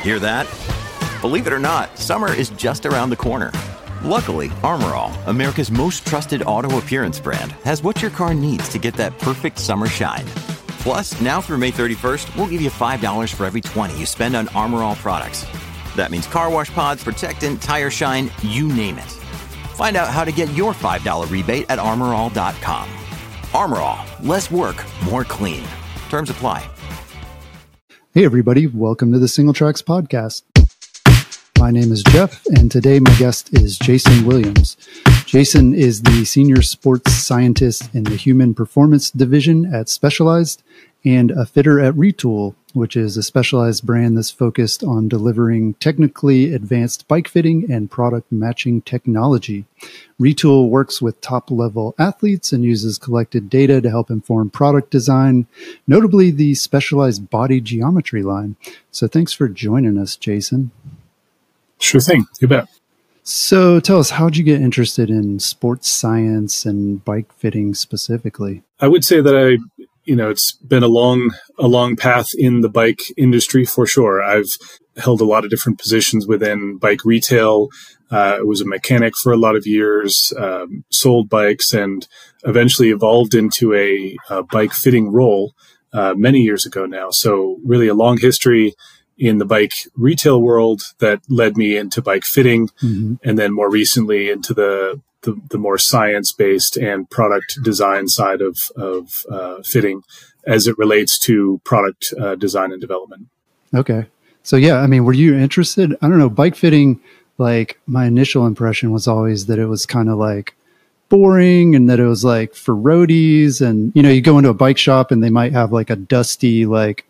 Hear that? Believe it or not, summer is just around the corner. Luckily, Armor All, America's most trusted auto appearance brand, has what your car needs to get that perfect summer shine. Plus, now through May 31st, we'll give you $5 for every $20 you spend on Armor All products. That means car wash pods, protectant, tire shine, you name it. Find out how to get your $5 rebate at armorall.com. Armor All, less work, more clean. Terms apply. Hey everybody, welcome to the Single Tracks Podcast. My name is Jeff, and today my guest is Jason Williams. Jason is the Senior Sports Scientist in the Human Performance Division at Specialized and a fitter at Retool, which is a specialized brand that's focused on delivering technically advanced bike fitting and product matching technology. Retool works with top-level athletes and uses collected data to help inform product design, notably the Specialized Body Geometry line. So thanks for joining us, Jason. Sure thing. You bet. So tell us, how'd you get interested in sports science and bike fitting specifically? I would say that it's been a long path in the bike industry for sure. I've held a lot of different positions within bike retail. I was a mechanic for a lot of years, sold bikes, and eventually evolved into a bike fitting role many years ago now. So really a long history in the bike retail world that led me into bike fitting, and then more recently into the more science-based and product design side of fitting as it relates to product design and development. Okay. So yeah, I mean, were you interested? I don't know, bike fitting, like my initial impression was always that it was kind of like boring and that it was like for roadies, and, you go into a bike shop and they might have like a dusty,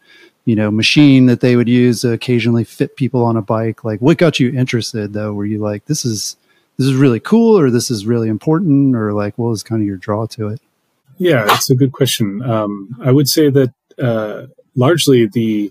machine that they would use to occasionally fit people on a bike. Like, what got you interested though? Were you like, this is really cool, or this is really important, or like, what was kind of your draw to it? Yeah, it's a good question. I would say that largely the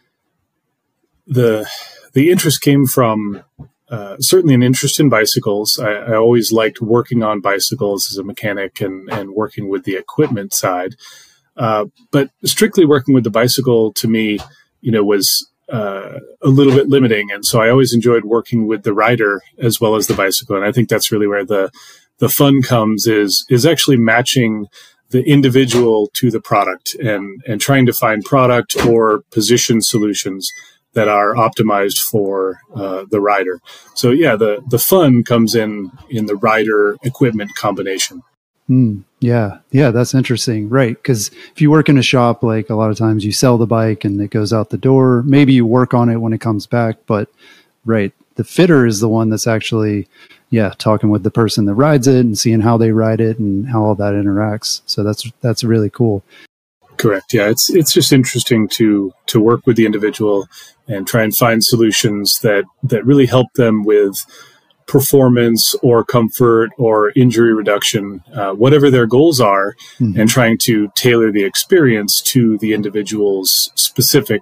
interest came from certainly an interest in bicycles. I always liked working on bicycles as a mechanic and working with the equipment side. But strictly working with the bicycle to me, was a little bit limiting. And so I always enjoyed working with the rider as well as the bicycle. And I think that's really where the fun comes is actually matching the individual to the product and trying to find product or position solutions that are optimized for the rider. So yeah, the fun comes in the rider equipment combination. Yeah, that's interesting. Right. Because if you work in a shop, like a lot of times you sell the bike and it goes out the door. Maybe you work on it when it comes back. But right, the fitter is the one that's actually, talking with the person that rides it and seeing how they ride it and how all that interacts. So that's really cool. Correct. Yeah, it's just interesting to work with the individual and try and find solutions that really help them with performance or comfort or injury reduction, whatever their goals are, and trying to tailor the experience to the individual's specific,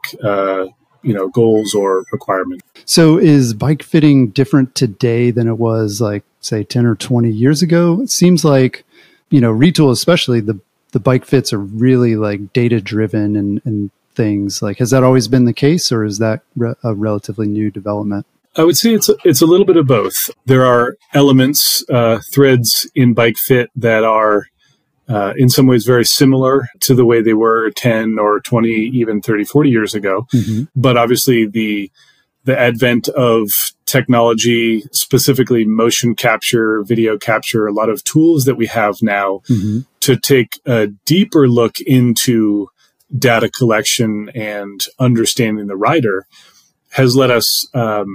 goals or requirements. So is bike fitting different today than it was like, say, 10 or 20 years ago? It seems like, Retool, especially the bike fits are really like data driven and things. Like, has that always been the case, or is that a relatively new development? I would say it's a little bit of both. There are elements, threads in bike fit that are in some ways very similar to the way they were 10 or 20, even 30, 40 years ago. But obviously the advent of technology, specifically motion capture, video capture, a lot of tools that we have now to take a deeper look into data collection and understanding the rider has let us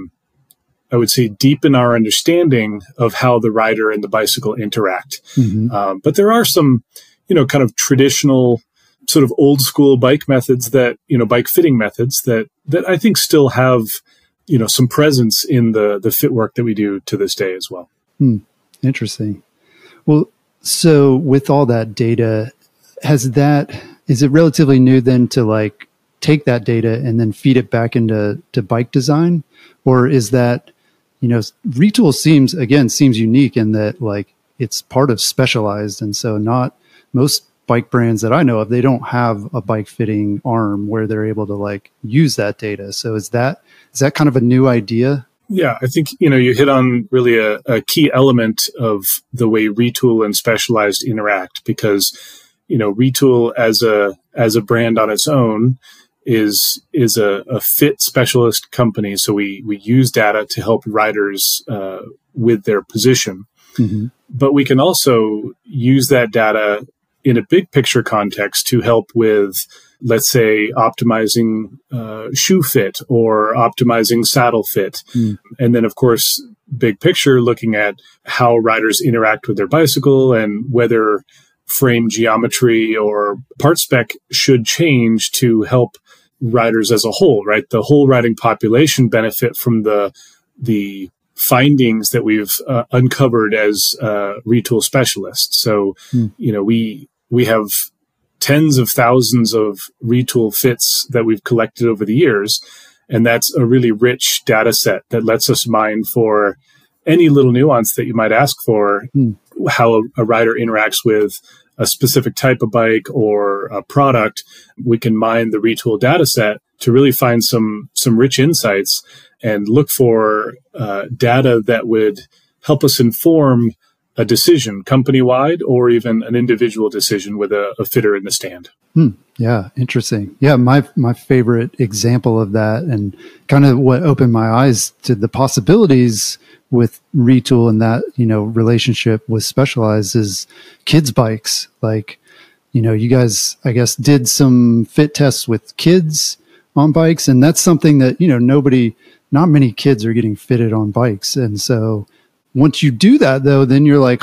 I would say, deepen our understanding of how the rider and the bicycle interact. But there are some, kind of traditional, sort of old school bike methods that, bike fitting methods that I think still have, some presence in the fit work that we do to this day as well. Interesting. Well, so with all that data, is it relatively new then to like take that data and then feed it back into bike design? Or is that, Retool seems unique in that like it's part of Specialized. And so not most bike brands that I know of, they don't have a bike fitting arm where they're able to like use that data. So is that kind of a new idea? Yeah, I think, you hit on really a key element of the way Retool and Specialized interact, because, Retool as a brand on its own is a fit specialist company. So we use data to help riders with their position. Mm-hmm. But we can also use that data in a big picture context to help with, let's say, optimizing shoe fit or optimizing saddle fit. Mm. And then, of course, big picture, looking at how riders interact with their bicycle and whether frame geometry or part spec should change to help riders as a whole, right? The whole riding population benefit from the findings that we've uncovered as Retool specialists. So, we have tens of thousands of Retool fits that we've collected over the years. And that's a really rich data set that lets us mine for any little nuance that you might ask for, how a rider interacts with a specific type of bike or a product. We can mine the Retool data set to really find some rich insights and look for data that would help us inform a decision company-wide or even an individual decision with a fitter in the stand. Yeah, interesting. Yeah, my favorite example of that and kind of what opened my eyes to the possibilities with Retool and that, relationship with Specialized is kids bikes. Like, you guys, I guess, did some fit tests with kids on bikes, and that's something that, not many kids are getting fitted on bikes. And so once you do that, though, then you're like,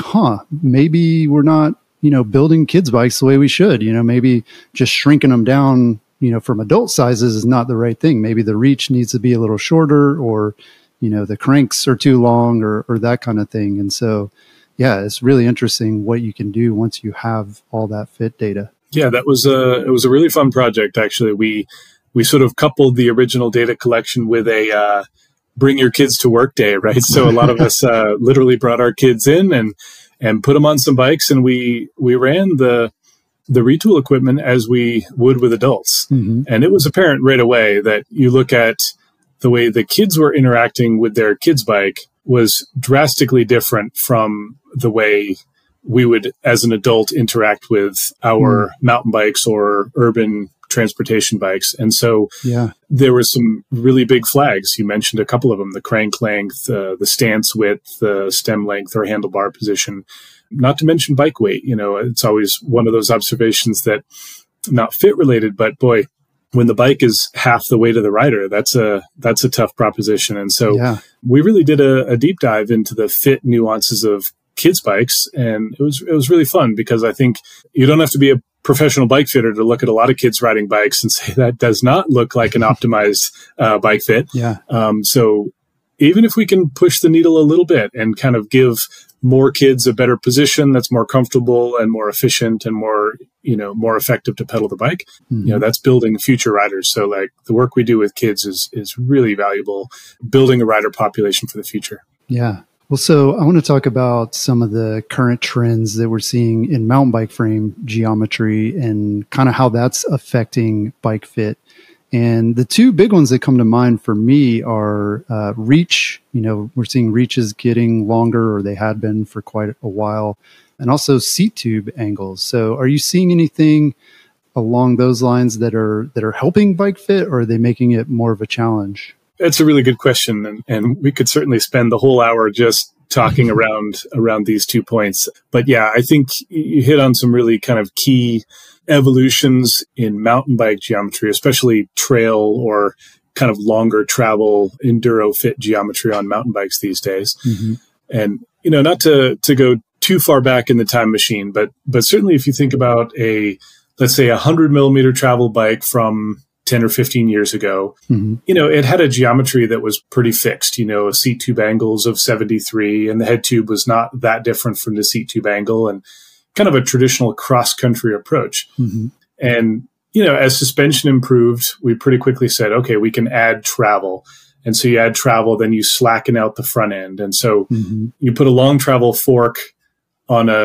maybe we're not, building kids bikes the way we should. Maybe just shrinking them down, from adult sizes is not the right thing. Maybe the reach needs to be a little shorter, or, the cranks are too long, or that kind of thing. And so, yeah, it's really interesting what you can do once you have all that fit data. Yeah, it was a really fun project, actually. We sort of coupled the original data collection with a bring your kids to work day, right? So a lot of us literally brought our kids in and put them on some bikes, and we ran the Retool equipment as we would with adults. Mm-hmm. And it was apparent right away that you look at the way the kids were interacting with their kids' bike was drastically different from the way we would, as an adult, interact with our mountain bikes or urban transportation bikes. And so there were some really big flags. You mentioned a couple of them: the crank length, the stance width, the stem length or handlebar position, not to mention bike weight. It's always one of those observations that not fit related, but boy, when the bike is half the weight of the rider, that's a tough proposition. And so we really did a deep dive into the fit nuances of kids bikes. And it was really fun, because I think you don't have to be a professional bike fitter to look at a lot of kids riding bikes and say that does not look like an optimized bike fit. Yeah. So even if we can push the needle a little bit and kind of give more kids a better position that's more comfortable and more efficient and more effective to pedal the bike, that's building future riders. So like the work we do with kids is really valuable, building a rider population for the future. Yeah. Well, so I want to talk about some of the current trends that we're seeing in mountain bike frame geometry and kind of how that's affecting bike fit. And the two big ones that come to mind for me are reach. We're seeing reaches getting longer, or they had been for quite a while, and also seat tube angles. So are you seeing anything along those lines that are helping bike fit, or are they making it more of a challenge? That's a really good question, and we could certainly spend the whole hour just talking around these 2 points. But yeah, I think you hit on some really kind of key evolutions in mountain bike geometry, especially trail or kind of longer travel enduro fit geometry on mountain bikes these days. Mm-hmm. And not to go too far back in the time machine, but certainly if you think about let's say 100 millimeter travel bike from 10 or 15 years ago, it had a geometry that was pretty fixed, a seat tube angles of 73, and the head tube was not that different from the seat tube angle, and kind of a traditional cross-country approach. Mm-hmm. And, as suspension improved, we pretty quickly said, okay, we can add travel. And so you add travel, then you slacken out the front end. And so you put a long travel fork on a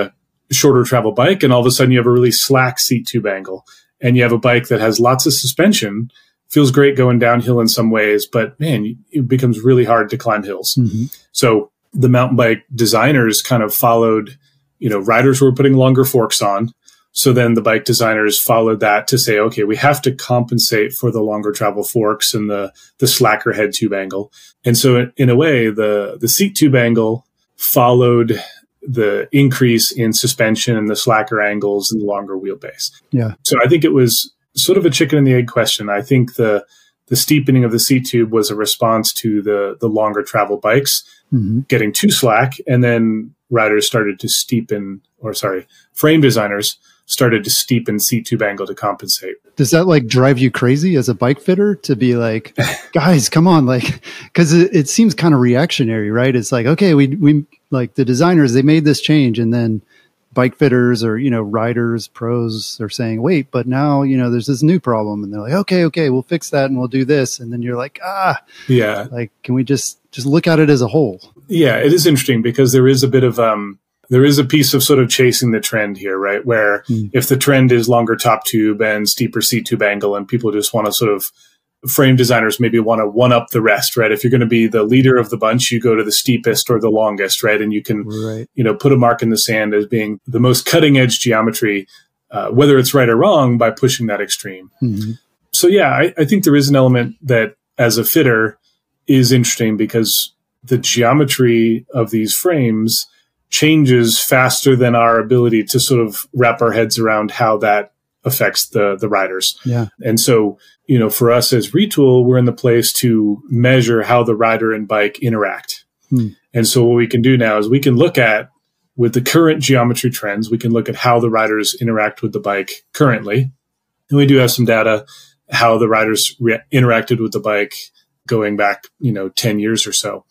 shorter travel bike, and all of a sudden you have a really slack seat tube angle, and you have a bike that has lots of suspension, feels great going downhill in some ways, but man, it becomes really hard to climb hills. So the mountain bike designers kind of followed, riders were putting longer forks on. So then the bike designers followed that to say, okay, we have to compensate for the longer travel forks and the slacker head tube angle. And so in a way, the seat tube angle followed the increase in suspension and the slacker angles and the longer wheelbase. Yeah. So I think it was sort of a chicken and the egg question. I think the steepening of the seat tube was a response to the longer travel bikes getting too slack, and then riders started to frame designers started to steepen seat tube angle to compensate. Does that drive you crazy as a bike fitter to be like, guys, come on, because it seems kind of reactionary, right? It's like, okay, we like the designers, they made this change, and then bike fitters or, riders, pros are saying, wait, but now, there's this new problem. And they're like, okay, we'll fix that and we'll do this. And then you're like, yeah, can we just look at it as a whole? Yeah, it is interesting because there is a bit of, there is a piece of sort of chasing the trend here, right? Where if the trend is longer top tube and steeper seat tube angle, and people just want to sort of, frame designers maybe want to one up the rest, right? If you're going to be the leader of the bunch, you go to the steepest or the longest, right? And you can, put a mark in the sand as being the most cutting edge geometry, whether it's right or wrong, by pushing that extreme. So yeah, I think there is an element that as a fitter is interesting because the geometry of these frames changes faster than our ability to sort of wrap our heads around how that affects the riders. Yeah. And so, for us as Retool, we're in the place to measure how the rider and bike interact. And so what we can do now is we can look at, with the current geometry trends, we can look at how the riders interact with the bike currently. And we do have some data how the riders interacted with the bike going back, 10 years or so.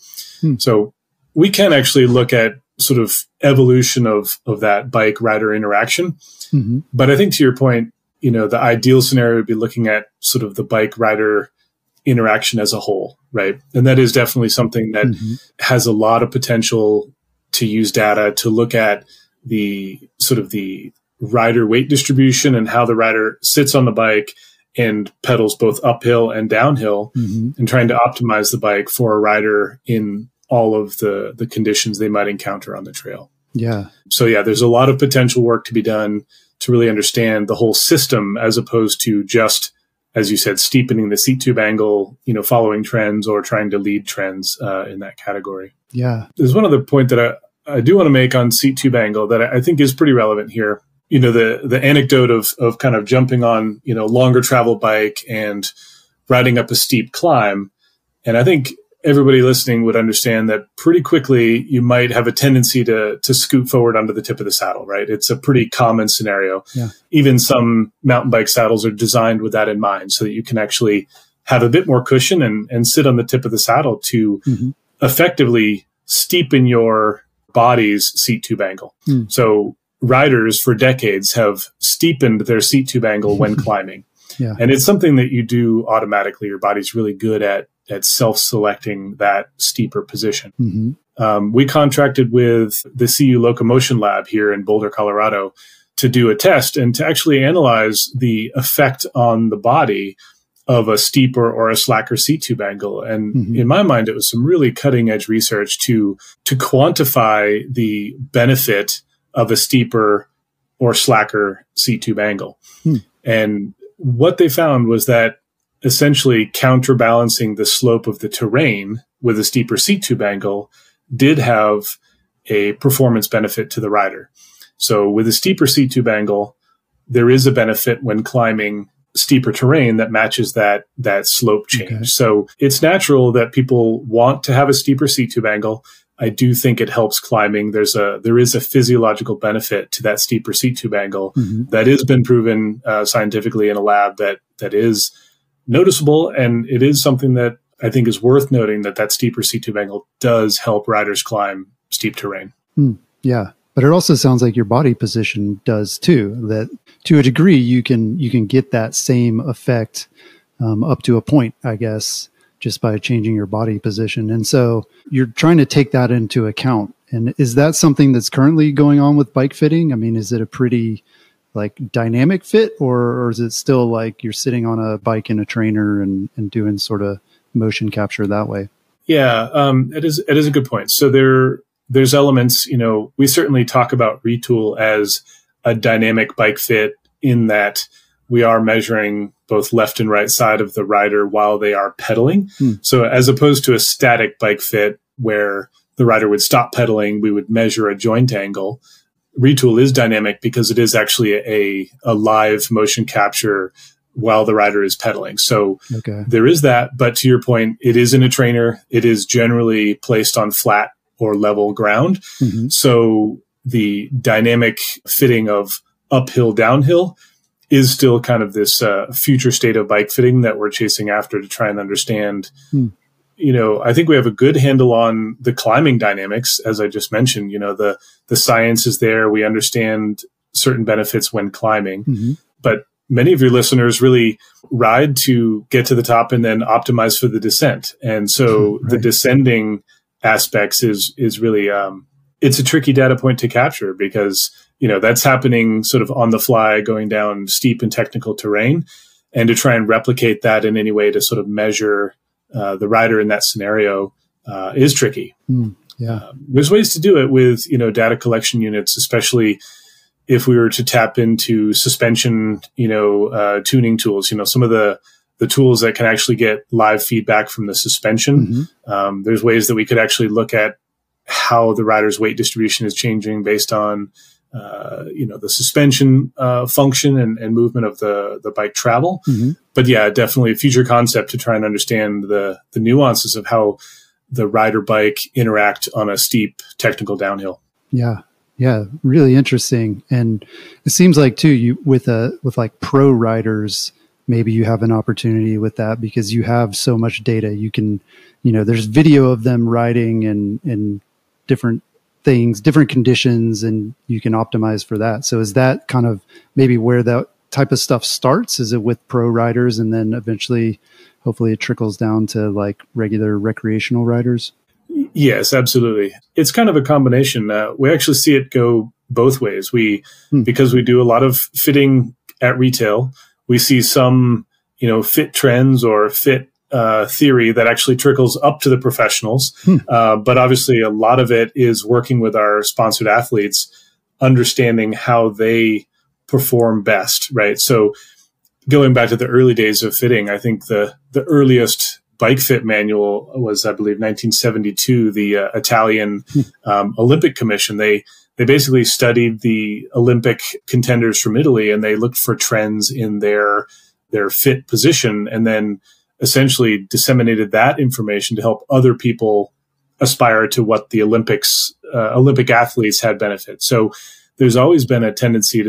So we can actually look at sort of evolution of that bike rider interaction. But I think to your point, the ideal scenario would be looking at sort of the bike rider interaction as a whole, right? And that is definitely something that has a lot of potential to use data to look at the sort of the rider weight distribution and how the rider sits on the bike and pedals both uphill and downhill, and trying to optimize the bike for a rider in all of the conditions they might encounter on the trail. Yeah. So yeah, there's a lot of potential work to be done to really understand the whole system, as opposed to just, as you said, steepening the seat tube angle, following trends or trying to lead trends in that category. Yeah. There's one other point that I do want to make on seat tube angle that I think is pretty relevant here. The anecdote of kind of jumping on, longer travel bike and riding up a steep climb. And I think everybody listening would understand that pretty quickly you might have a tendency to scoot forward onto the tip of the saddle, right? It's a pretty common scenario. Yeah. Even some mountain bike saddles are designed with that in mind so that you can actually have a bit more cushion and sit on the tip of the saddle to effectively steepen your body's seat tube angle. So riders for decades have steepened their seat tube angle when climbing. Yeah. And it's something that you do automatically. Your body's really good at self-selecting that steeper position. We contracted with the CU Locomotion Lab here in Boulder, Colorado, to do a test and to actually analyze the effect on the body of a steeper or a slacker seat tube angle. And in my mind, it was some really cutting edge research to quantify the benefit of a steeper or slacker seat tube angle. And what they found was that essentially counterbalancing the slope of the terrain with a steeper seat tube angle did have a performance benefit to the rider. So with a steeper seat tube angle, there is a benefit when climbing steeper terrain that matches that slope change. Okay. So it's natural that people want to have a steeper seat tube angle. I do think it helps climbing. There is a physiological benefit to that steeper seat tube angle that has been proven scientifically in a lab that is noticeable, and it is something that I think is worth noting, that steeper seat tube angle does help riders climb steep terrain. Yeah, but it also sounds like your body position does too. That to a degree you can get that same effect up to a point, I guess, just by changing your body position. And so you're trying to take that into account And is that something that's currently going on with bike fitting? I mean, is it a pretty like dynamic fit, or is it still like you're sitting on a bike in a trainer and doing sort of motion capture that way? Yeah, it is a good point. So there's elements, we certainly talk about Retool as a dynamic bike fit in that we are measuring both left and right side of the rider while they are pedaling. So as opposed to a static bike fit where the rider would stop pedaling, we would measure a joint angle. Retool is dynamic because it is actually a live motion capture while the rider is pedaling. So There is that. But to your point, it is in a trainer. It is generally placed on flat or level ground. So the dynamic fitting of uphill, downhill is still kind of this future state of bike fitting that we're chasing after to try and understand. I think we have a good handle on the climbing dynamics, as I just mentioned. The science is there. We understand certain benefits when climbing. But many of your listeners really ride to get to the top and then optimize for the descent. And so the descending aspects is really, it's a tricky data point to capture because, that's happening sort of on the fly, going down steep and technical terrain. And to try and replicate that in any way to sort of measure the rider in that scenario is tricky. There's ways to do it with, data collection units, especially if we were to tap into suspension, tuning tools, some of the tools that can actually get live feedback from the suspension. There's ways that we could actually look at how the rider's weight distribution is changing based on, the suspension function and movement of the bike travel. But yeah, definitely a future concept to try and understand the nuances of how the rider bike interact on a steep technical downhill. Yeah, really interesting. And it seems like too, you with like pro riders, maybe you have an opportunity with that because you have so much data. You can, there's video of them riding and different things, different conditions, and you can optimize for that. So is that kind of maybe where that type of stuff starts? Is it with pro riders and then eventually, hopefully it trickles down to like regular recreational riders? Yes, absolutely. It's kind of a combination. We actually see it go both ways. Because we do a lot of fitting at retail, we see some, fit trends or fit theory that actually trickles up to the professionals. But obviously a lot of it is working with our sponsored athletes, understanding how they perform best, right? So going back to the early days of fitting, I think the earliest bike fit manual was, I believe, 1972, the Italian Olympic Commission. They basically studied the Olympic contenders from Italy and they looked for trends in their fit position and then essentially disseminated that information to help other people aspire to what the Olympic athletes had benefit. So there's always been a tendency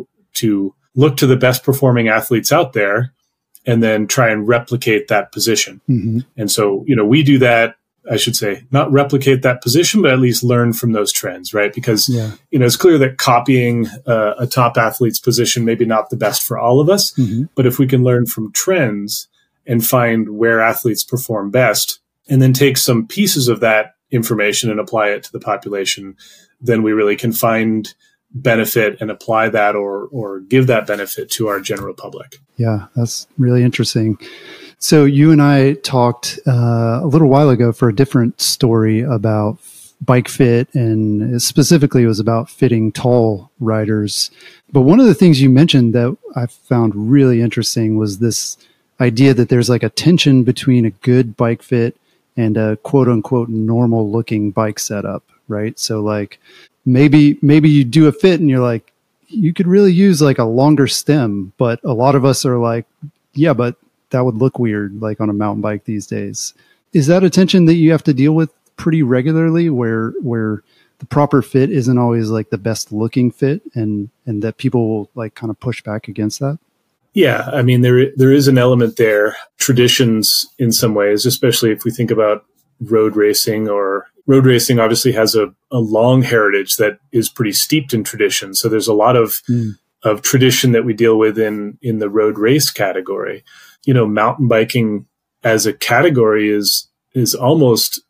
to look to the best performing athletes out there and then try and replicate that position. And so, we do that, I should say, not replicate that position, but at least learn from those trends, right? Because, it's clear that copying a top athlete's position may be not the best for all of us, but if we can learn from trends and find where athletes perform best and then take some pieces of that information and apply it to the population, then we really can find benefit and apply that or give that benefit to our general public. Yeah, that's really interesting. So you and I talked a little while ago for a different story about bike fit, and specifically it was about fitting tall riders. But one of the things you mentioned that I found really interesting was this idea that there's like a tension between a good bike fit and a quote unquote normal looking bike setup, right? So like maybe you do a fit and you're like, you could really use like a longer stem, but a lot of us are like, yeah, but that would look weird like on a mountain bike these days. Is that a tension that you have to deal with pretty regularly where the proper fit isn't always like the best looking fit and that people will like kind of push back against that? Yeah, I mean, there is an element there. Traditions in some ways, especially if we think about road racing, or road racing obviously has a long heritage that is pretty steeped in tradition. So there's a lot of tradition that we deal with in the road race category. Mountain biking as a category is almost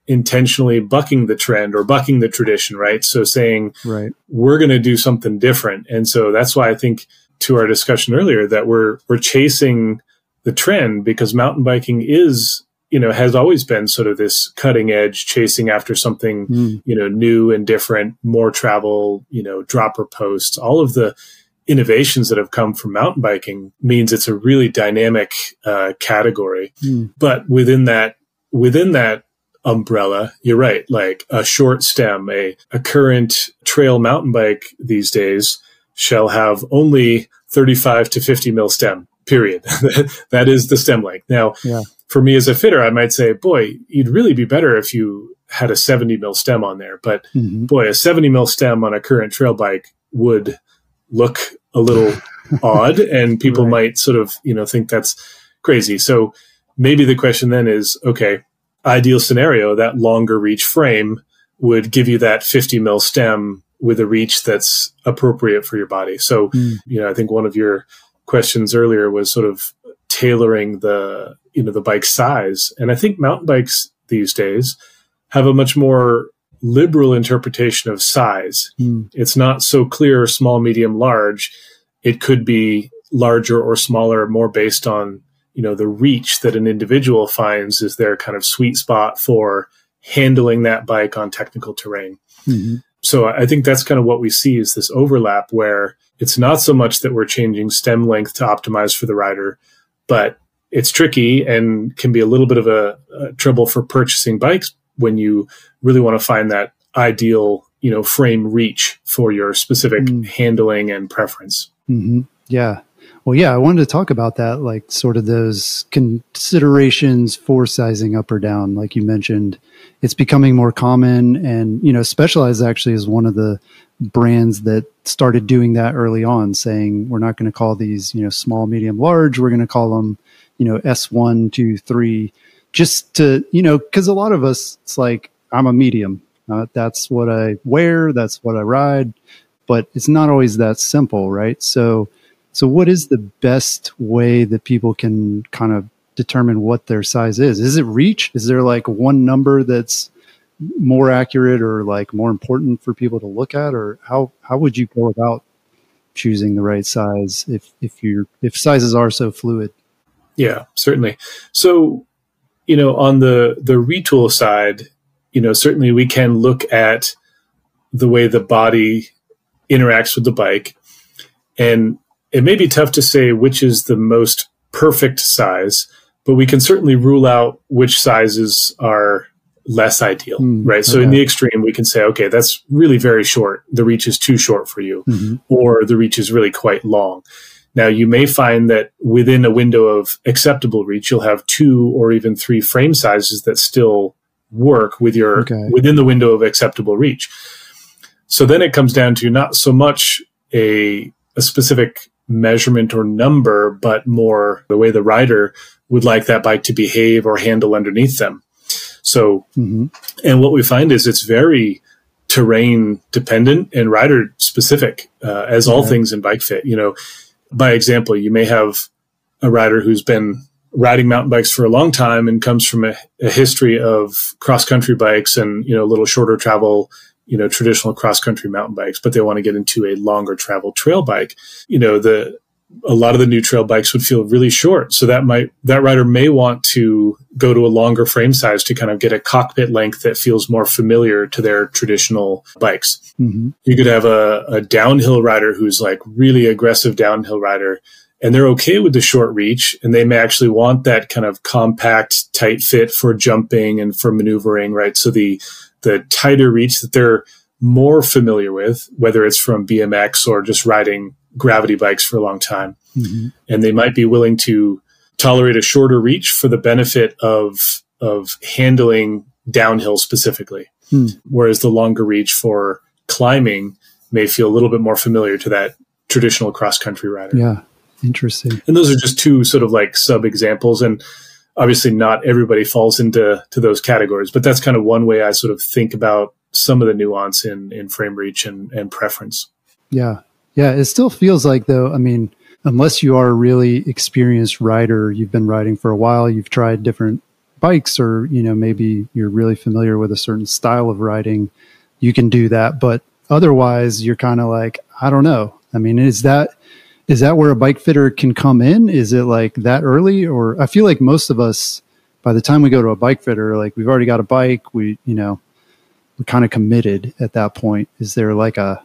intentionally bucking the trend or bucking the tradition, right? So saying, right, we're going to do something different. And so that's why I think, to our discussion earlier, that we're chasing the trend, because mountain biking is, has always been sort of this cutting edge, chasing after something, new and different, more travel, dropper posts, all of the innovations that have come from mountain biking means it's a really dynamic category. But within that umbrella, you're right, like a short stem, a current trail mountain bike these days shall have only 35 to 50 mil stem, period. That is the stem length. Now, for me as a fitter, I might say, boy, you'd really be better if you had a 70 mil stem on there. But boy, a 70 mil stem on a current trail bike would look a little odd, and people might sort of, think that's crazy. So maybe the question then is, okay, ideal scenario, that longer reach frame would give you that 50 mil stem with a reach that's appropriate for your body. So, I think one of your questions earlier was sort of tailoring the bike size. And I think mountain bikes these days have a much more liberal interpretation of size. It's not so clear, small, medium, large. It could be larger or smaller, more based on, the reach that an individual finds is their kind of sweet spot for handling that bike on technical terrain. So I think that's kind of what we see, is this overlap where it's not so much that we're changing stem length to optimize for the rider, but it's tricky and can be a little bit of a trouble for purchasing bikes when you really want to find that ideal, frame reach for your specific handling and preference. Yeah. Well, yeah, I wanted to talk about that, like sort of those considerations for sizing up or down. Like you mentioned, it's becoming more common, and, Specialized actually is one of the brands that started doing that early on, saying we're not going to call these, small, medium, large. We're going to call them, S1, 2, 3, just to, because a lot of us, it's like, I'm a medium. That's what I wear. That's what I ride. But it's not always that simple, right? So what is the best way that people can kind of determine what their size is? Is it reach? Is there like one number that's more accurate or like more important for people to look at? Or how would you go about choosing the right size if sizes are so fluid? Yeah, certainly. So, on the retool side, certainly we can look at the way the body interacts with the bike, and it may be tough to say which is the most perfect size, but we can certainly rule out which sizes are less ideal, right? So in the extreme, we can say, okay, that's really very short. The reach is too short for you, or the reach is really quite long. Now, you may find that within a window of acceptable reach, you'll have 2 or even 3 frame sizes that still work with your within the window of acceptable reach. So then it comes down to not so much a specific measurement or number, but more the way the rider would like that bike to behave or handle underneath them. So, and what we find is it's very terrain dependent and rider specific, as all things in bike fit. By example, you may have a rider who's been riding mountain bikes for a long time and comes from a history of cross-country bikes and, a little shorter travel, traditional cross-country mountain bikes, but they want to get into a longer travel trail bike. A lot of the new trail bikes would feel really short. So that rider may want to go to a longer frame size to kind of get a cockpit length that feels more familiar to their traditional bikes. You could have a downhill rider who's like really aggressive downhill rider, and they're okay with the short reach, and they may actually want that kind of compact, tight fit for jumping and for maneuvering, right? So the tighter reach that they're more familiar with, whether it's from BMX or just riding gravity bikes for a long time. And they might be willing to tolerate a shorter reach for the benefit of handling downhill specifically. Whereas the longer reach for climbing may feel a little bit more familiar to that traditional cross-country rider. Yeah. Interesting. And those are just 2 sort of like sub-examples. And obviously not everybody falls into those categories, but that's kind of one way I sort of think about some of the nuance in frame reach and preference. Yeah. Yeah. It still feels like, though, I mean, unless you are a really experienced rider, you've been riding for a while, you've tried different bikes, or, maybe you're really familiar with a certain style of riding, you can do that. But otherwise, you're kind of like, I don't know. I mean, is that where a bike fitter can come in? Is it like that early? Or I feel like most of us, by the time we go to a bike fitter, like we've already got a bike, we're kind of committed at that point. Is there like a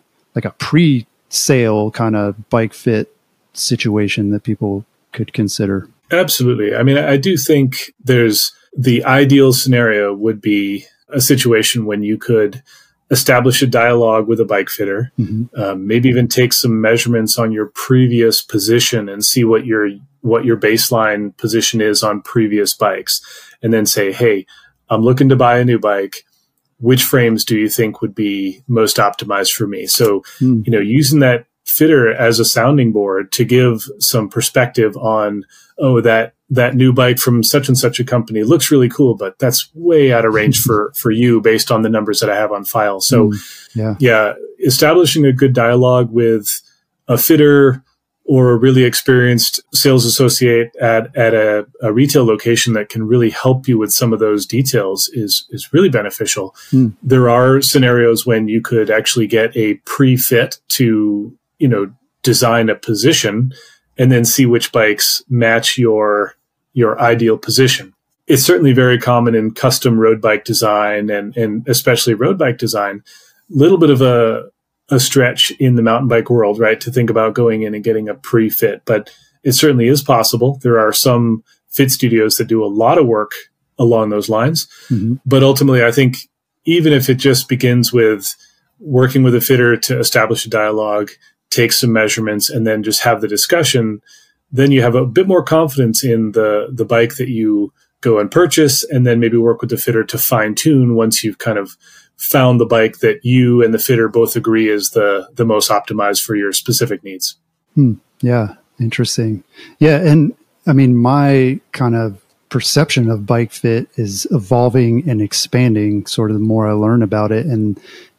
pre-sale kind of bike fit situation that people could consider? Absolutely. I mean, I do think there's the ideal scenario would be a situation when you could establish a dialogue with a bike fitter, maybe even take some measurements on your previous position and see what your baseline position is on previous bikes, and then say, hey, I'm looking to buy a new bike. Which frames do you think would be most optimized for me? So, using that fitter as a sounding board to give some perspective on, that new bike from such and such a company looks really cool, but that's way out of range for you based on the numbers that I have on file. So establishing a good dialogue with a fitter or a really experienced sales associate at a retail location that can really help you with some of those details is really beneficial. There are scenarios when you could actually get a pre-fit to, design a position and then see which bikes match your ideal position. It's certainly very common in custom road bike design and especially road bike design. Little bit of a stretch in the mountain bike world, right, to think about going in and getting a pre-fit, but it certainly is possible. There are some fit studios that do a lot of work along those lines. But ultimately, I think even if it just begins with working with a fitter to establish a dialogue, take some measurements, and then just have the discussion, then you have a bit more confidence in the bike that you go and purchase, and then maybe work with the fitter to fine tune once you've kind of found the bike that you and the fitter both agree is the most optimized for your specific needs. Yeah. Interesting. Yeah. And I mean, my kind of perception of bike fit is evolving and expanding sort of the more I learn about it. And,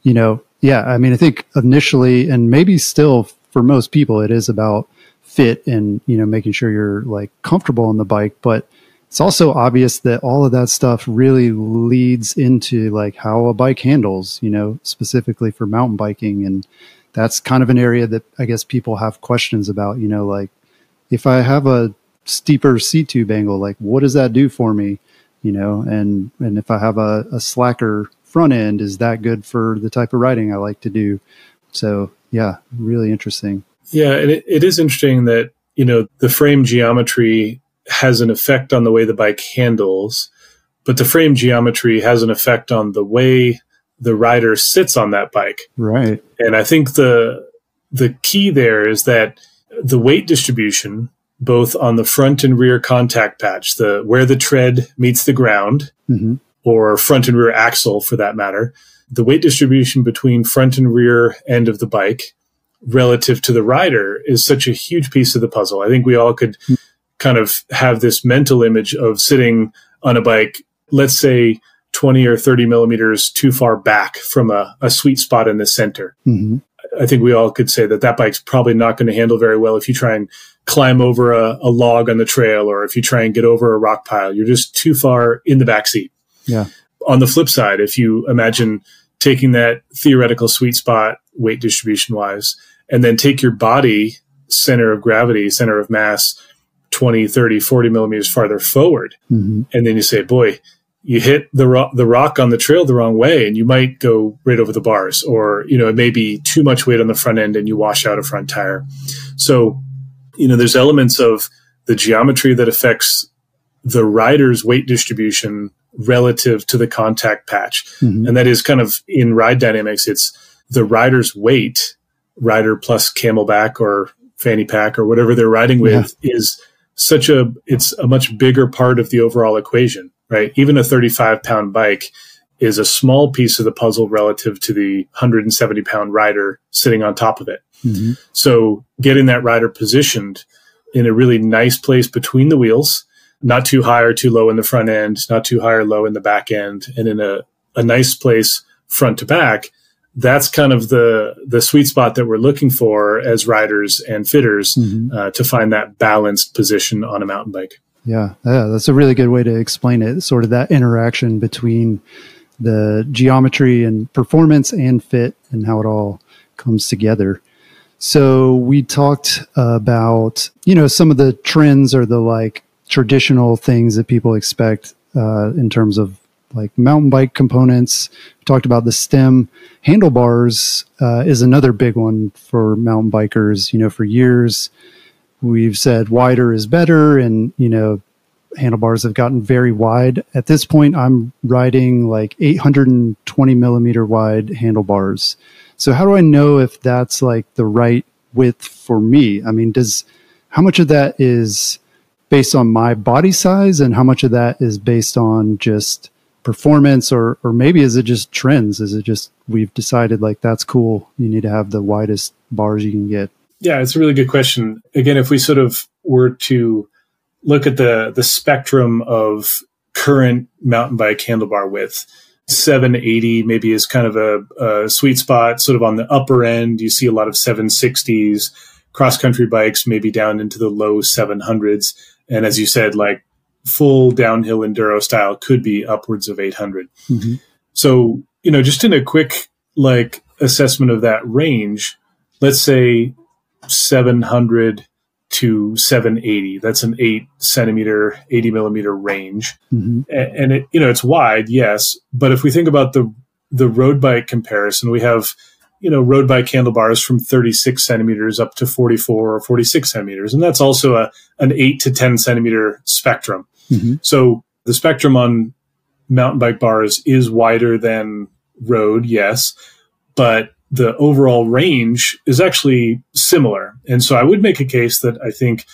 I mean, I think initially, and maybe still for most people, it is about fit and, making sure you're like comfortable on the bike, but it's also obvious that all of that stuff really leads into like how a bike handles, specifically for mountain biking. And that's kind of an area that I guess people have questions about, like if I have a steeper seat tube angle, like what does that do for me? And if I have a slacker front end, is that good for the type of riding I like to do? So yeah, really interesting. Yeah. And it is interesting that, the frame geometry has an effect on the way the bike handles, but the frame geometry has an effect on the way the rider sits on that bike. Right. And I think the key there is that the weight distribution, both on the front and rear contact patch, where the tread meets the ground, or front and rear axle for that matter, the weight distribution between front and rear end of the bike relative to the rider is such a huge piece of the puzzle. I think we all could kind of have this mental image of sitting on a bike, let's say 20 or 30 millimeters too far back from a sweet spot in the center. I think we all could say that bike's probably not going to handle very well if you try and climb over a log on the trail, or if you try and get over a rock pile. You're just too far in the back seat. Yeah. On the flip side, if you imagine taking that theoretical sweet spot weight distribution wise, and then take your body center of gravity, center of mass, 20, 30, 40 millimeters farther forward. And then you say, boy, you hit the rock on the trail the wrong way, and you might go right over the bars, or, it may be too much weight on the front end and you wash out a front tire. So, there's elements of the geometry that affects the rider's weight distribution relative to the contact patch. And that is kind of in ride dynamics. It's the rider's weight, rider plus camelback or fanny pack or whatever they're riding with, is it's a much bigger part of the overall equation, right? Even a 35-pound bike is a small piece of the puzzle relative to the 170-pound rider sitting on top of it. So getting that rider positioned in a really nice place between the wheels, not too high or too low in the front end, not too high or low in the back end, and in a nice place front to back, that's kind of the sweet spot that we're looking for as riders and fitters to find that balanced position on a mountain bike. Yeah, that's a really good way to explain it. Sort of that interaction between the geometry and performance and fit and how it all comes together. So we talked about, some of the trends or the like traditional things that people expect in terms of like mountain bike components. We talked about the stem. Handlebars is another big one for mountain bikers. For years, we've said wider is better, and, handlebars have gotten very wide. At this point, I'm riding like 820 millimeter wide handlebars. So how do I know if that's like the right width for me? I mean, how much of that is based on my body size and how much of that is based on just performance, or maybe is it just trends? Is it just we've decided like that's cool, you need to have the widest bars you can get? Yeah, it's a really good question. Again, if we sort of were to look at the spectrum of current mountain bike handlebar width, 780 maybe is kind of a sweet spot, sort of on the upper end. You see a lot of 760s, cross-country bikes maybe down into the low 700s. And as you said, like full downhill enduro style could be upwards of 800. Mm-hmm. So, just in a quick like assessment of that range, let's say 700 to 780. That's an 8 centimeter, 80 millimeter range. Mm-hmm. And it, it's wide, yes. But if we think about the road bike comparison, we have, road bike handlebars from 36 centimeters up to 44 or 46 centimeters. And that's also an 8 to 10 centimeter spectrum. Mm-hmm. So the spectrum on mountain bike bars is wider than road, yes, but the overall range is actually similar. And so I would make a case that I think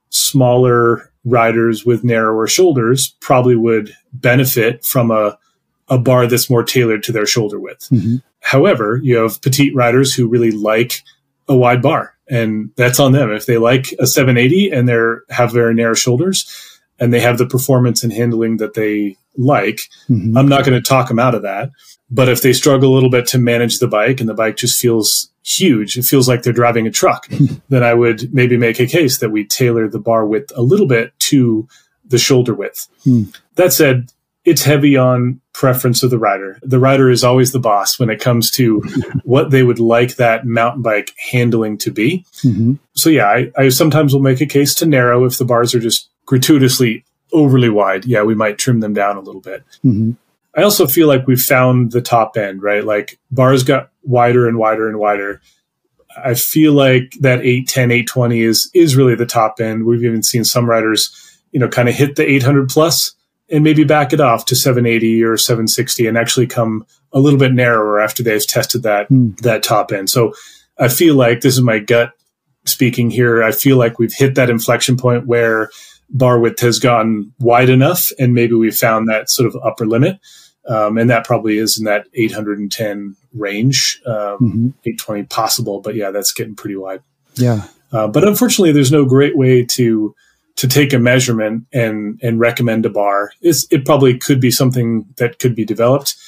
smaller riders with narrower shoulders probably would benefit from a bar that's more tailored to their shoulder width. Mm-hmm. However, you have petite riders who really like a wide bar, and that's on them. If they like a 780 and have very narrow shoulders and they have the performance and handling that they like, mm-hmm. I'm not going to talk them out of that. But if they struggle a little bit to manage the bike and the bike just feels huge, it feels like they're driving a truck, then I would maybe make a case that we tailor the bar width a little bit to the shoulder width. That said, it's heavy on preference of the rider. The rider is always the boss when it comes to what they would like that mountain bike handling to be. Mm-hmm. So yeah, I sometimes will make a case to narrow if the bars are just gratuitously overly wide. Yeah, we might trim them down a little bit. Mm-hmm. I also feel like we've found the top end, right? Like bars got wider and wider and wider. I feel like that 810, 820 is really the top end. We've even seen some riders, kind of hit the 800 plus and maybe back it off to 780 or 760 and actually come a little bit narrower after they've tested that top end. So I feel like, this is my gut speaking here, I feel like we've hit that inflection point where bar width has gotten wide enough and maybe we've found that sort of upper limit. And that probably is in that 810 range, 820 possible, but yeah, that's getting pretty wide. Yeah. But unfortunately, there's no great way to take a measurement and recommend a bar. It probably could be something that could be developed.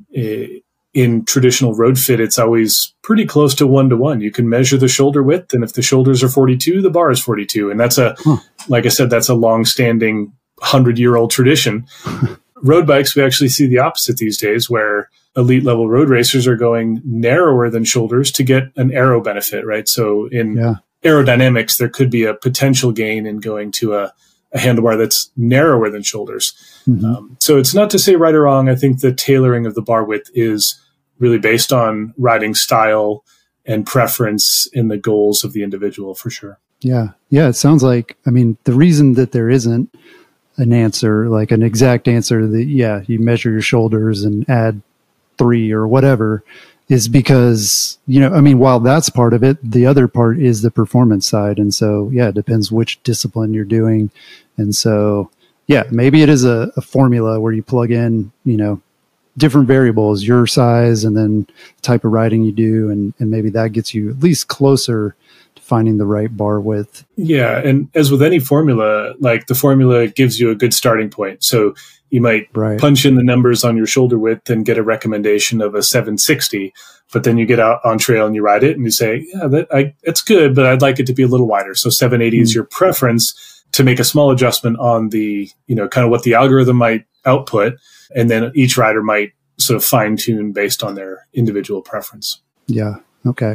In traditional road fit, it's always pretty close to 1-to-1. You can measure the shoulder width, and if the shoulders are 42, the bar is 42. And that's like I said, that's a long-standing 100-year-old tradition. Road bikes, we actually see the opposite these days, where elite level road racers are going narrower than shoulders to get an aero benefit, right? So in aerodynamics, there could be a potential gain in going to a handlebar that's narrower than shoulders. Mm-hmm. So it's not to say right or wrong. I think the tailoring of the bar width is really based on riding style and preference in the goals of the individual, for sure. Yeah. Yeah. It sounds like, the reason that there isn't an answer, like an exact answer that, you measure your shoulders and add 3 or whatever, is because, while that's part of it, the other part is the performance side. And so, it depends which discipline you're doing. And so, maybe it is a formula where you plug in, different variables, your size, and then the type of riding you do. And maybe that gets you at least closer to finding the right bar width. Yeah. And as with any formula, like the formula gives you a good starting point. So you might punch in the numbers on your shoulder width and get a recommendation of a 760, but then you get out on trail and you ride it and you say, that's good, but I'd like it to be a little wider. So 780 is your preference. to make a small adjustment on the, kind of what the algorithm might output. And then each rider might sort of fine tune based on their individual preference. Yeah. Okay.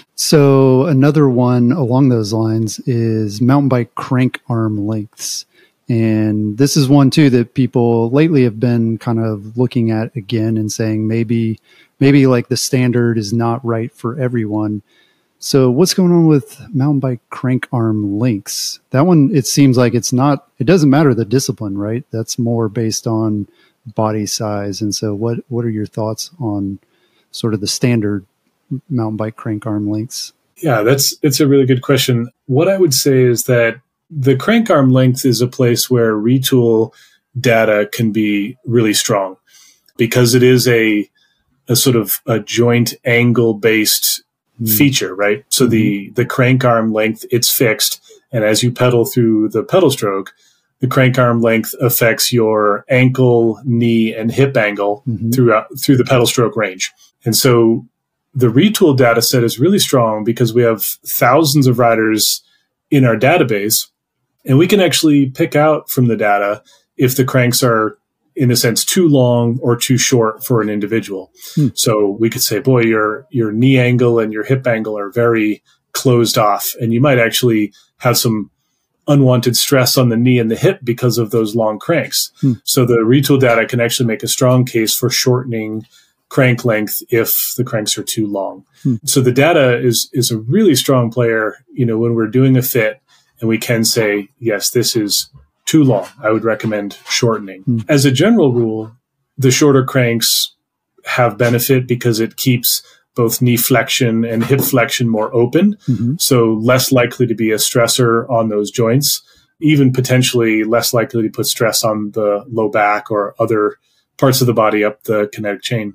So another one along those lines is mountain bike crank arm lengths. And this is one too that people lately have been kind of looking at again and saying maybe like the standard is not right for everyone. So what's going on with mountain bike crank arm lengths? That one, it seems like it doesn't matter the discipline, right? That's more based on body size. And so what are your thoughts on sort of the standard mountain bike crank arm lengths? Yeah, it's a really good question. What I would say is that the crank arm length is a place where retool data can be really strong because it is a sort of a joint angle based feature, right? So the crank arm length, it's fixed. And as you pedal through the pedal stroke, the crank arm length affects your ankle, knee, and hip angle through the pedal stroke range. And so the retool data set is really strong because we have thousands of riders in our database, and we can actually pick out from the data if the cranks are, in a sense, too long or too short for an individual. So we could say, boy, your knee angle and your hip angle are very closed off, and you might actually have some unwanted stress on the knee and the hip because of those long cranks. So the retool data can actually make a strong case for shortening crank length if the cranks are too long. So the data is a really strong player, when we're doing a fit, and we can say, yes, this is too long. I would recommend shortening. As a general rule, the shorter cranks have benefit because it keeps both knee flexion and hip flexion more open. So less likely to be a stressor on those joints, even potentially less likely to put stress on the low back or other parts of the body up the kinetic chain.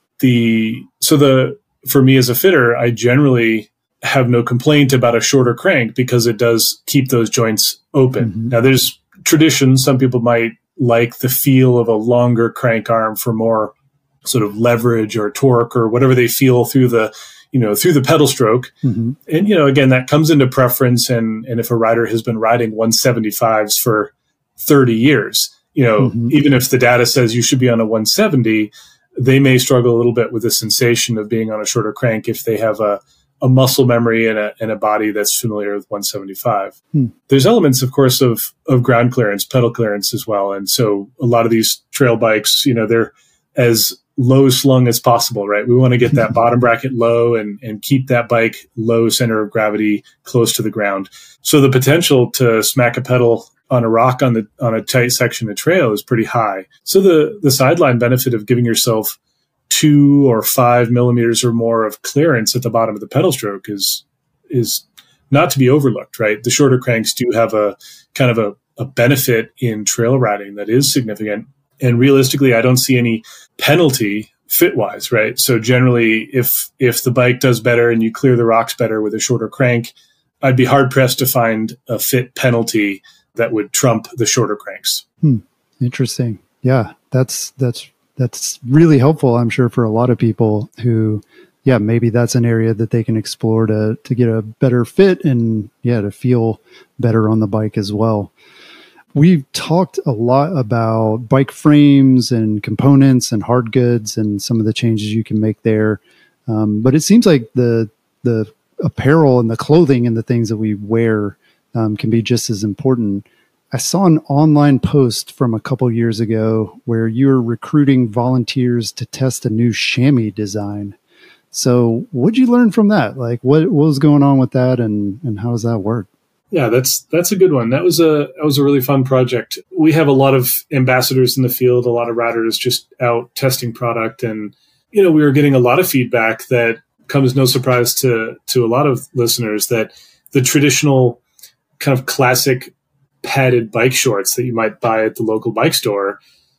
For me as a fitter, I generally have no complaint about a shorter crank because it does keep those joints open. Now there's tradition. Some people might like the feel of a longer crank arm for more sort of leverage or torque or whatever they feel through the pedal stroke. And, again, that comes into preference. And if a rider has been riding 175s for 30 years, even if the data says you should be on a 170, they may struggle a little bit with the sensation of being on a shorter crank if they have a muscle memory and a body that's familiar with 175. There's elements, of course, of ground clearance, pedal clearance as well. And so a lot of these trail bikes, they're as low slung as possible, right? We want to get that bottom bracket low and keep that bike low center of gravity close to the ground. So the potential to smack a pedal on a rock on a tight section of trail is pretty high. So the sideline benefit of giving yourself 2 or 5 millimeters or more of clearance at the bottom of the pedal stroke is not to be overlooked, right? The shorter cranks do have a kind of a benefit in trail riding that is significant. And realistically, I don't see any penalty fit-wise, right? So generally, if the bike does better and you clear the rocks better with a shorter crank, I'd be hard-pressed to find a fit penalty that would trump the shorter cranks. Interesting. Yeah, that's really helpful, I'm sure, for a lot of people who, maybe that's an area that they can explore to get a better fit and, to feel better on the bike as well. We've talked a lot about bike frames and components and hard goods and some of the changes you can make there. But it seems like the apparel and the clothing and the things that we wear can be just as important. I saw an online post from a couple years ago where you're recruiting volunteers to test a new chamois design. So what'd you learn from that? Like what was going on with that and how does that work? Yeah, that's a good one. That was a really fun project. We have a lot of ambassadors in the field, a lot of riders just out testing product. And, we were getting a lot of feedback that comes no surprise to a lot of listeners that the traditional kind of classic padded bike shorts that you might buy at the local bike store,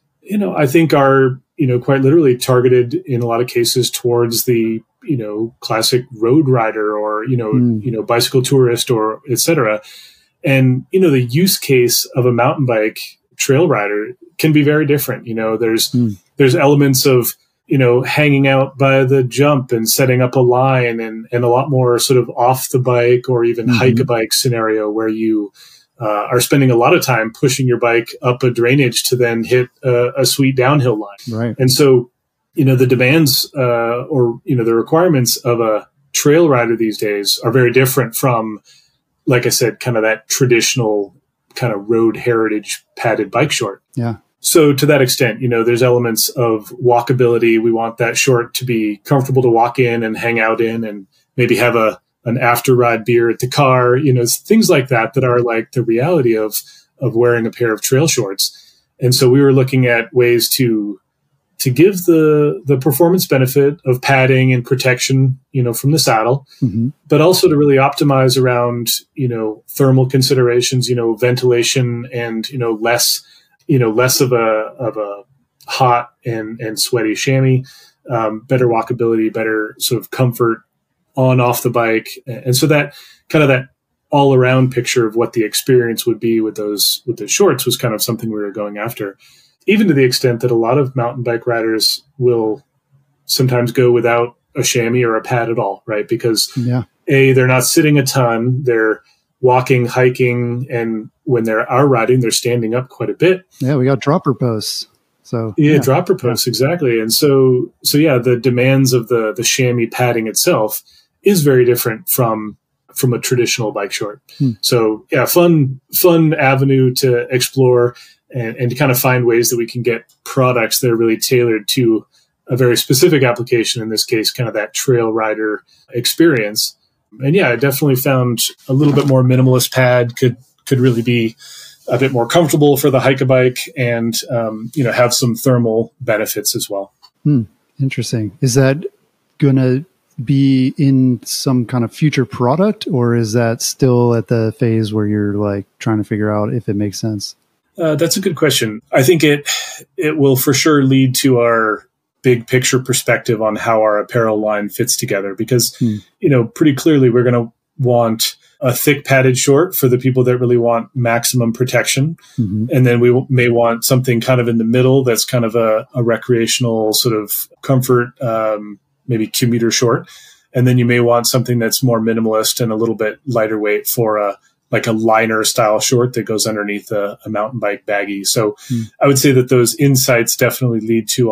I think are, quite literally targeted in a lot of cases towards the, classic road rider or, bicycle tourist or et cetera. And, the use case of a mountain bike trail rider can be very different. There's elements of, hanging out by the jump and setting up a line and a lot more sort of off the bike or even hike a bike scenario where you are spending a lot of time pushing your bike up a drainage to then hit a sweet downhill line. Right. And so, the demands or the requirements of a trail rider these days are very different from, like I said, kind of that traditional kind of road heritage padded bike short. Yeah. So to that extent, there's elements of walkability. We want that short to be comfortable to walk in and hang out in and maybe have an after ride beer at the car, things like that are like the reality of wearing a pair of trail shorts. And so we were looking at ways to give the performance benefit of padding and protection, from the saddle, but also to really optimize around, thermal considerations, ventilation and, less of a hot and sweaty chamois, better walkability, better sort of comfort on, off the bike. And so that kind of that all around picture of what the experience would be with those shorts was kind of something we were going after. Even to the extent that a lot of mountain bike riders will sometimes go without a chamois or a pad at all, right? Because they're not sitting a ton, they're walking, hiking, and when they're riding, they're standing up quite a bit. Yeah, we got dropper posts. So dropper posts, exactly. And so the demands of the chamois padding itself is very different from a traditional bike short. So fun avenue to explore. And to kind of find ways that we can get products that are really tailored to a very specific application, in this case, kind of that trail rider experience. And I definitely found a little bit more minimalist pad could really be a bit more comfortable for the hike-a-bike and, have some thermal benefits as well. Interesting. Is that going to be in some kind of future product, or is that still at the phase where you're like trying to figure out if it makes sense? That's a good question. I think it will for sure lead to our big picture perspective on how our apparel line fits together, because, pretty clearly we're going to want a thick padded short for the people that really want maximum protection. And then we may want something kind of in the middle that's kind of a recreational sort of comfort, maybe commuter short. And then you may want something that's more minimalist and a little bit lighter weight for a liner style short that goes underneath a mountain bike baggie. So I would say that those insights definitely lead to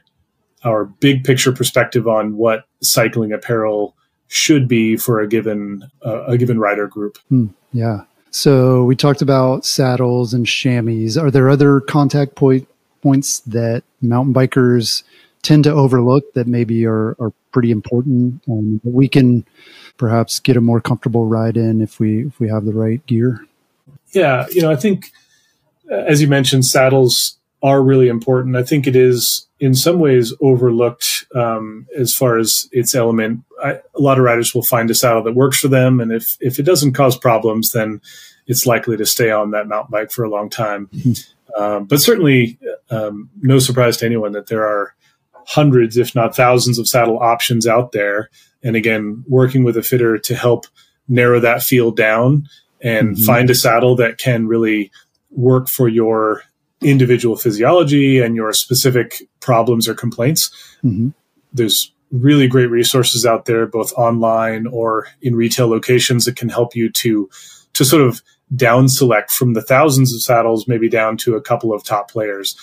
our big picture perspective on what cycling apparel should be for a given rider group. Yeah. So we talked about saddles and chamois. Are there other contact points that mountain bikers tend to overlook that maybe are pretty important that we can perhaps get a more comfortable ride in if we have the right gear? Yeah, I think, as you mentioned, saddles are really important. I think it is in some ways overlooked as far as its element. A lot of riders will find a saddle that works for them, and if it doesn't cause problems, then it's likely to stay on that mountain bike for a long time. But certainly, no surprise to anyone that there are hundreds, if not thousands, of saddle options out there. And again, working with a fitter to help narrow that field down and find a saddle that can really work for your individual physiology and your specific problems or complaints. There's really great resources out there, both online or in retail locations, that can help you to sort of down select from the thousands of saddles, maybe down to a couple of top players.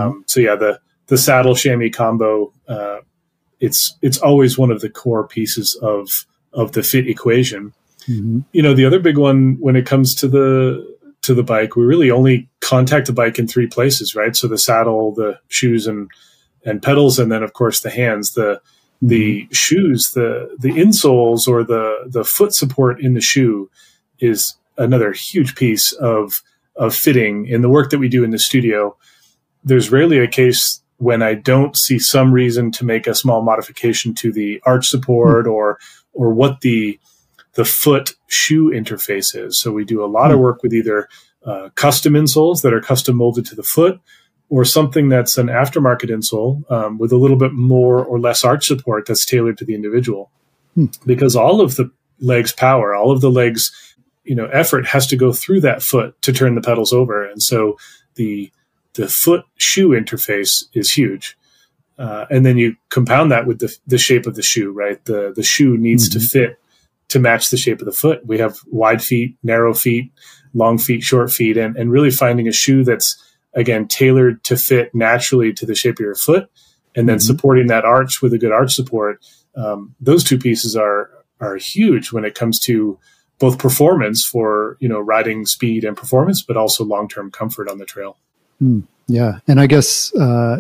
The saddle chamois combo, it's always one of the core pieces of the fit equation. The other big one when it comes to the bike, we really only contact the bike in three places, right? So the saddle, the shoes and pedals, and then of course the hands. The shoes, the insoles or the foot support in the shoe is another huge piece of fitting. In the work that we do in the studio, there's rarely a case when I don't see some reason to make a small modification to the arch support or what the foot shoe interface is. So we do a lot of work with either custom insoles that are custom molded to the foot, or something that's an aftermarket insole with a little bit more or less arch support that's tailored to the individual. Because all of the legs power, all of the legs, effort has to go through that foot to turn the pedals over. And so the foot shoe interface is huge. And then you compound that with the shape of the shoe, right? The shoe needs to fit to match the shape of the foot. We have wide feet, narrow feet, long feet, short feet, and really finding a shoe that's, again, tailored to fit naturally to the shape of your foot, and then supporting that arch with a good arch support. Those two pieces are huge when it comes to both performance for, riding speed and performance, but also long-term comfort on the trail. Yeah. And I guess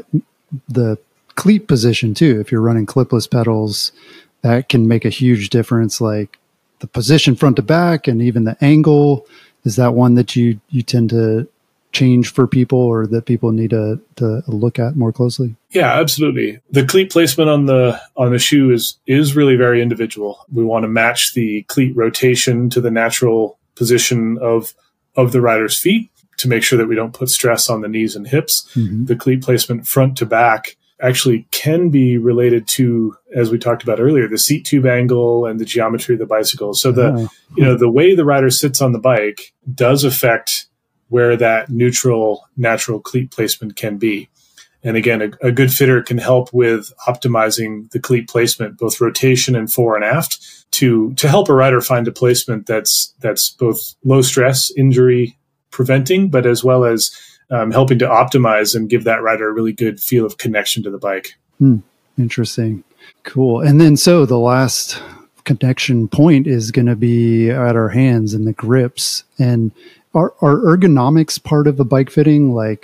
the cleat position too, if you're running clipless pedals, that can make a huge difference, like the position front to back and even the angle. Is that one that you tend to change for people, or that people need to look at more closely? Yeah, absolutely. The cleat placement on the shoe is really very individual. We want to match the cleat rotation to the natural position of the rider's feet to make sure that we don't put stress on the knees and hips. The cleat placement front to back actually can be related to, as we talked about earlier, the seat tube angle and the geometry of the bicycle. So the way the rider sits on the bike does affect where that neutral, natural cleat placement can be. And again, a good fitter can help with optimizing the cleat placement, both rotation and fore and aft, to help a rider find a placement that's both low stress, injury preventing, but as well as helping to optimize and give that rider a really good feel of connection to the bike. Interesting. Cool. And then so the last connection point is going to be at our hands and the grips. And are ergonomics part of a bike fitting? Like,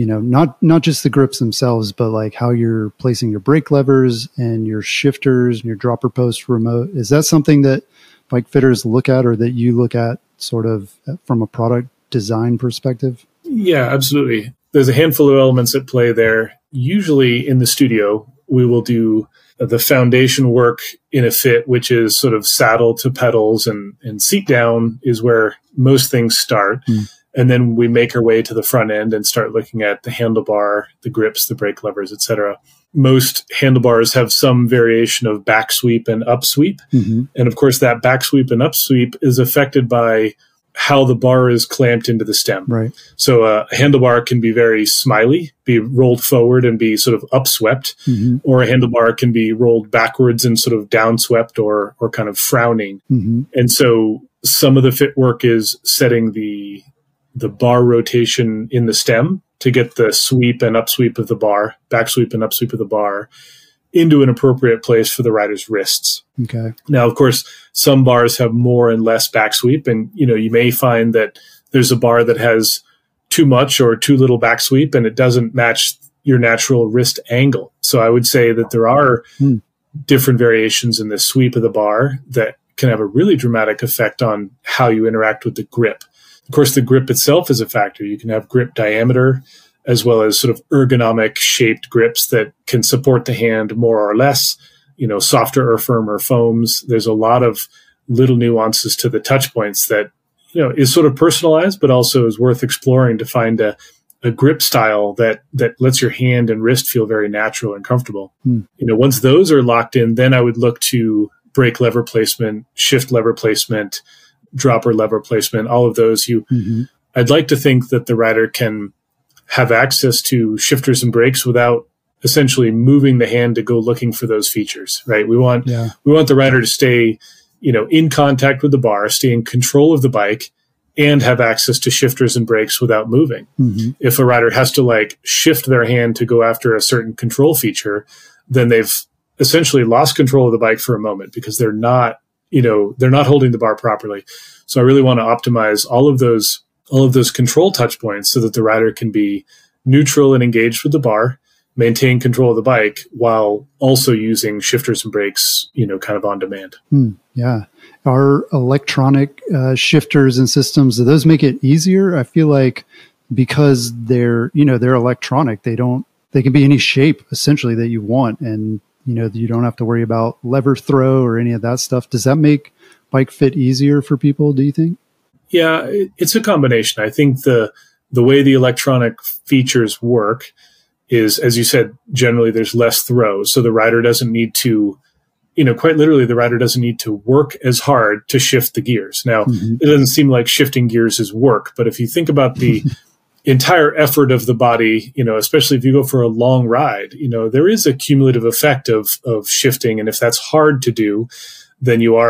not just the grips themselves, but like how you're placing your brake levers and your shifters and your dropper post remote. Is that something that bike fitters look at, or that you look at sort of from a product design perspective? Yeah, absolutely. There's a handful of elements at play there. Usually in the studio, we will do the foundation work in a fit, which is sort of saddle to pedals and seat down is where most things start. And then we make our way to the front end and start looking at the handlebar, the grips, the brake levers, etc. Most handlebars have some variation of back sweep and up sweep. And of course, that back sweep and up sweep is affected by how the bar is clamped into the stem. Right. So a handlebar can be very smiley, be rolled forward and be sort of upswept, or a handlebar can be rolled backwards and sort of downswept or kind of frowning. And so some of the fit work is setting the bar rotation in the stem to get the sweep and upsweep of the bar, back sweep and upsweep of the bar, into an appropriate place for the rider's wrists. Okay. Now, of course, some bars have more and less back sweep, and you may find that there's a bar that has too much or too little back sweep, and it doesn't match your natural wrist angle. So I would say that there are different variations in the sweep of the bar that can have a really dramatic effect on how you interact with the grip. Of course, the grip itself is a factor. You can have grip diameter, as well as sort of ergonomic shaped grips that can support the hand more or less, softer or firmer foams. There's a lot of little nuances to the touch points that, is sort of personalized, but also is worth exploring to find a grip style that lets your hand and wrist feel very natural and comfortable. Once those are locked in, then I would look to brake lever placement, shift lever placement, dropper lever placement, all of those. I'd like to think that the rider can have access to shifters and brakes without essentially moving the hand to go looking for those features, right? We want the rider to stay, in contact with the bar, stay in control of the bike, and have access to shifters and brakes without moving. If a rider has to shift their hand to go after a certain control feature, then they've essentially lost control of the bike for a moment because they're not holding the bar properly. So I really want to optimize all of those control touch points so that the rider can be neutral and engaged with the bar, maintain control of the bike while also using shifters and brakes, kind of on demand. Yeah. Our electronic shifters and systems, do those make it easier? I feel like because they're electronic, they can be any shape essentially that you want. And, you don't have to worry about lever throw or any of that stuff. Does that make bike fit easier for people, do you think? Yeah, it's a combination. I think the way the electronic features work is, as you said, generally there's less throw. So the rider doesn't need to, quite literally, the rider doesn't need to work as hard to shift the gears. Now, it doesn't seem like shifting gears is work, but if you think about the entire effort of the body, especially if you go for a long ride, there is a cumulative effect of shifting. And if that's hard to do, then you are,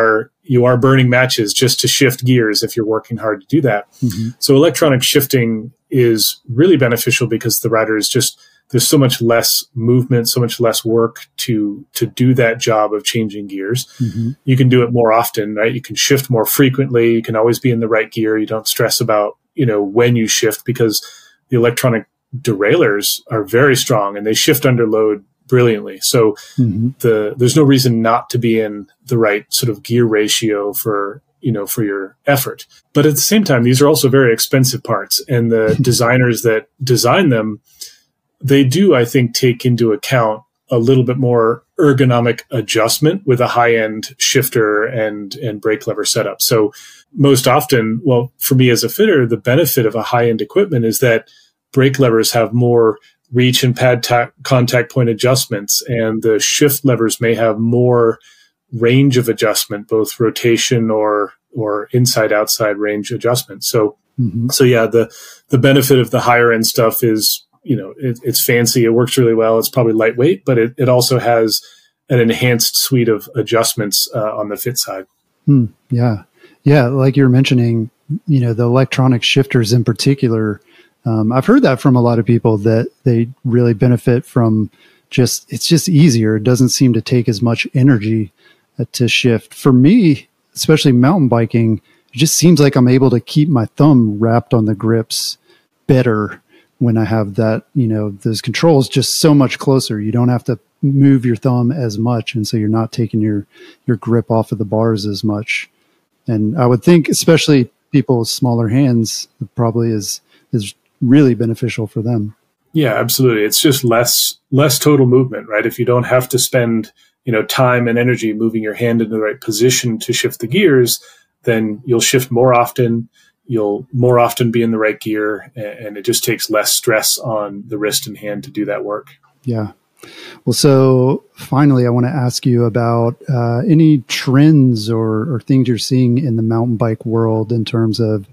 you are burning matches just to shift gears if you're working hard to do that. So electronic shifting is really beneficial because the rider is just, there's so much less movement, so much less work to do that job of changing gears. You can do it more often, right? You can shift more frequently. You can always be in the right gear. You don't stress about, when you shift, because the electronic derailleurs are very strong and they shift under load brilliantly. So there's no reason not to be in the right sort of gear ratio for your effort. But at the same time, these are also very expensive parts, and the designers that design them, they do, I think, take into account a little bit more ergonomic adjustment with a high-end shifter and brake lever setup. So most often, well, for me as a fitter, the benefit of a high-end equipment is that brake levers have more reach and pad contact point adjustments, and the shift levers may have more range of adjustment, both rotation or inside-outside range adjustment. So yeah, the benefit of the higher-end stuff is, it's fancy, it works really well, it's probably lightweight, but it also has an enhanced suite of adjustments on the fit side. Yeah. Like you were mentioning, the electronic shifters in particular, I've heard that from a lot of people that they really benefit from it's just easier. It doesn't seem to take as much energy to shift. For me, especially mountain biking, it just seems like I'm able to keep my thumb wrapped on the grips better when I have that, those controls just so much closer. You don't have to move your thumb as much. And so you're not taking your grip off of the bars as much. And I would think, especially people with smaller hands, it probably is really beneficial for them. Yeah, absolutely. It's just less total movement, right? If you don't have to spend, time and energy moving your hand in the right position to shift the gears, then you'll shift more often. You'll more often be in the right gear, and it just takes less stress on the wrist and hand to do that work. Yeah. Well, so finally, I want to ask you about any trends or things you're seeing in the mountain bike world in terms of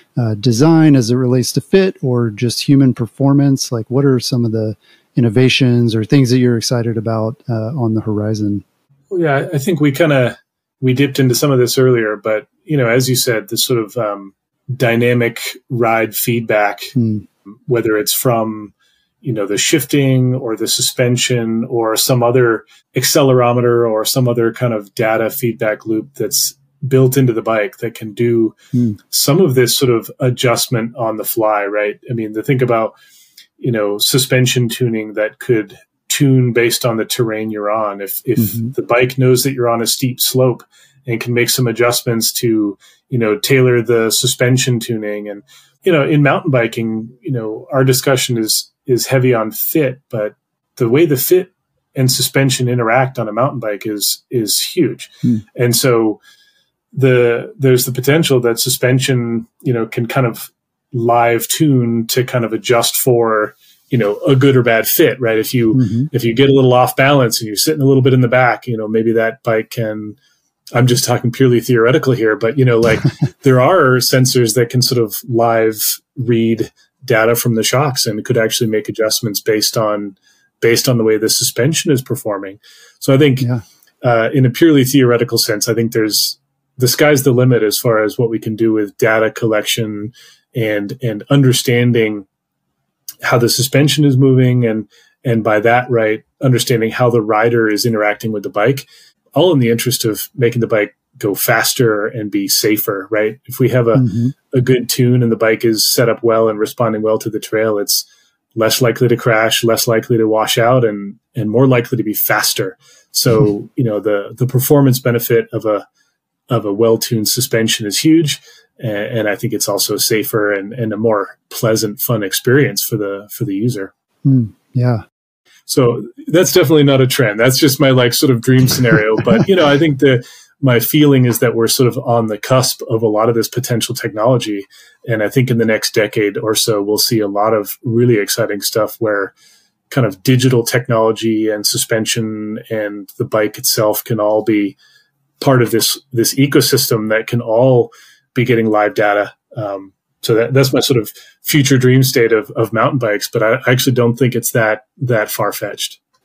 design as it relates to fit or just human performance. Like, what are some of the innovations or things that you're excited about on the horizon? Well, yeah, I think we dipped into some of this earlier, but, as you said, this sort of dynamic ride feedback, whether it's from the shifting or the suspension or some other accelerometer or some other kind of data feedback loop that's built into the bike that can do some of this sort of adjustment on the fly, right? I mean, to think about, suspension tuning that could tune based on the terrain you're on. If the bike knows that you're on a steep slope and can make some adjustments to, tailor the suspension tuning. And, in mountain biking, our discussion is heavy on fit, but the way the fit and suspension interact on a mountain bike is huge. And so there's the potential that suspension, can kind of live tune to kind of adjust for, a good or bad fit, right? If you get a little off balance and you're sitting a little bit in the back, maybe that bike can, I'm just talking purely theoretical here, but there are sensors that can sort of live read data from the shocks and could actually make adjustments based on the way the suspension is performing. So I think in a purely theoretical sense, I think the sky's the limit as far as what we can do with data collection and understanding how the suspension is moving and by that, right, understanding how the rider is interacting with the bike, all in the interest of making the bike go faster and be safer, right? If we have a good tune and the bike is set up well and responding well to the trail, it's less likely to crash, less likely to wash out, and more likely to be faster. So, the performance benefit of a well-tuned suspension is huge. And I think it's also safer and a more pleasant, fun experience for the user. Yeah. So that's definitely not a trend. That's just my sort of dream scenario. But, I think my feeling is that we're sort of on the cusp of a lot of this potential technology. And I think in the next decade or so, we'll see a lot of really exciting stuff where kind of digital technology and suspension and the bike itself can all be part of this ecosystem that can all be getting live data. So that's my sort of future dream state of mountain bikes, but I actually don't think it's that far-fetched.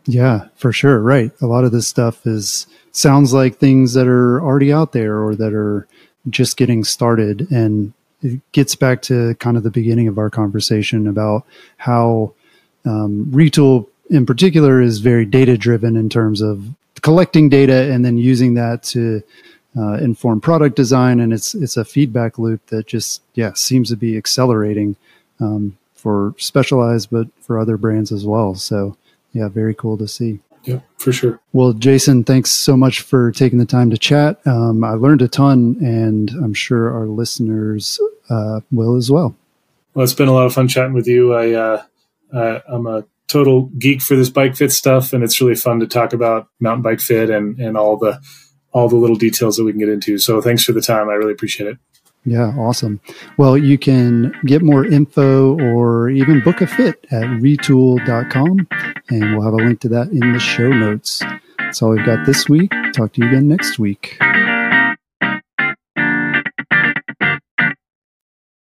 Yeah, for sure. Right. A lot of this stuff sounds like things that are already out there or that are just getting started. And it gets back to kind of the beginning of our conversation about how Retool in particular is very data driven in terms of collecting data and then using that to inform product design. And it's a feedback loop that just, seems to be accelerating for Specialized, but for other brands as well. So yeah, very cool to see. Yeah, for sure. Well, Jason, thanks so much for taking the time to chat. I learned a ton, and I'm sure our listeners will as well. Well, it's been a lot of fun chatting with you. I'm a total geek for this bike fit stuff, and it's really fun to talk about mountain bike fit and all the little details that we can get into. So thanks for the time. I really appreciate it. Yeah, awesome. Well, you can get more info or even book a fit at retool.com, and we'll have a link to that in the show notes. That's all we've got this week. Talk to you again next week.